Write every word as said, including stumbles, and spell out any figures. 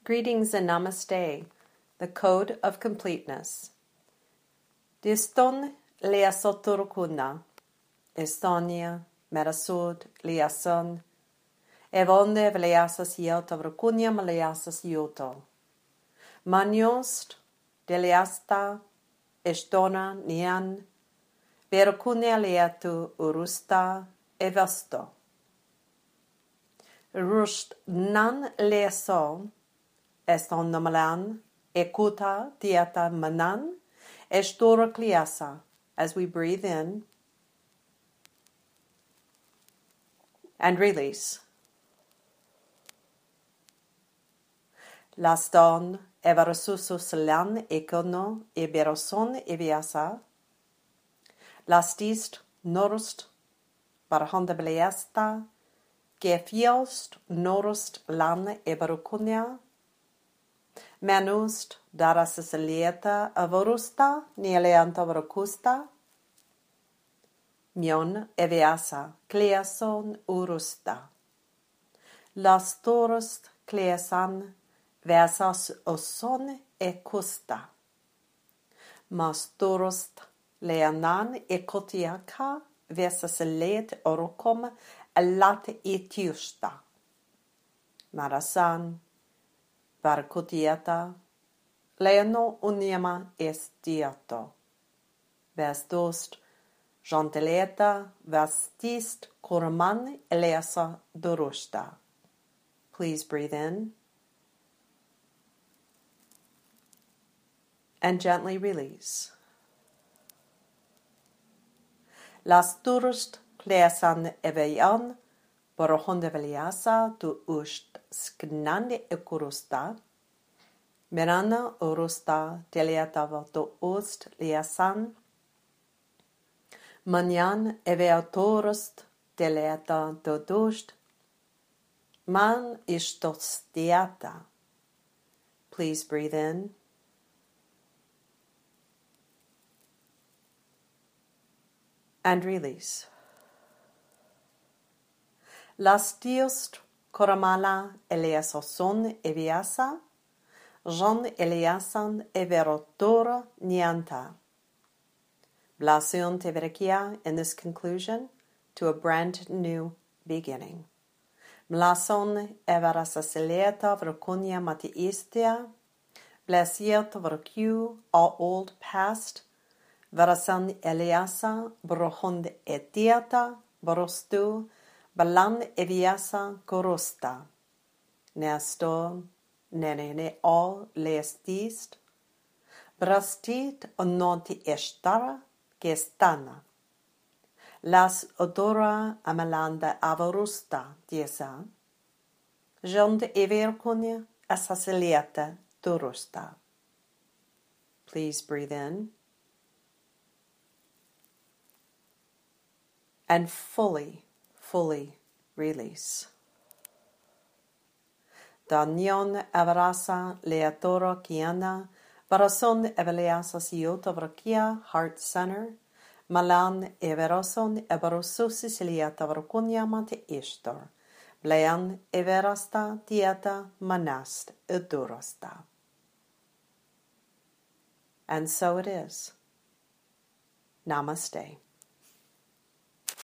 Greetings and namaste, the code of completeness. Diston leasoturkuna, Estonia, Merasud, liason, evonde vleasas iota vrkunia maleasas ioto. Maniost, deliasta, estona nian, verkunia leatu urusta, evasto. Rust nan leso, eston nomalan, ekuta dieta manan, estora kliasa, as we breathe in and release. Laston everasusus lan ekono eberoson eviasa. Lastist norust barhonda bleasta, gefiost norust lan eberukunia. Manust darasasalieta avorusta nieleanta varokusta. Mion eviasa cleason urusta. Las torust cleasan versas oson e custa. Mas torust leanan e cotiaca versas let orocom alat etiusta. Marasan varcotiata leano uniama estiato. Vestost gentileta vastist corman eleasa dorusta. Please breathe in and gently release. Las turust kleasan eveian borohonde veliasa tu ust sknande ekurusta. Mirana urusta deliatava to ust liasan. Manyan eveautorust deliata to dust. Man istostiata. Please breathe in and release. Las diost coramala eleasoson eviasa, Jean Eliasan everotora nianta. Blasion teverekia in this conclusion to a brand new beginning. Blason everasasilieta vrokunia matiistia, blasiet vrokyu all old past, varasan Eliasa brohond etiata, brostu, balan eviasa korosta. Nestor, nenene all leestist, brastit ononti estara gestana. Las odora amalanda avorusta diesa, jond everkunia asasilieta turusta. Please breathe in and fully, fully release. Danion avarasa leatoro kiana, varason eveliasa siota vrakia, heart center, malan everoson evarosusi siliata vrakunia mante istor, blean everasta dieta manast edurasta. And so it is. Namaste.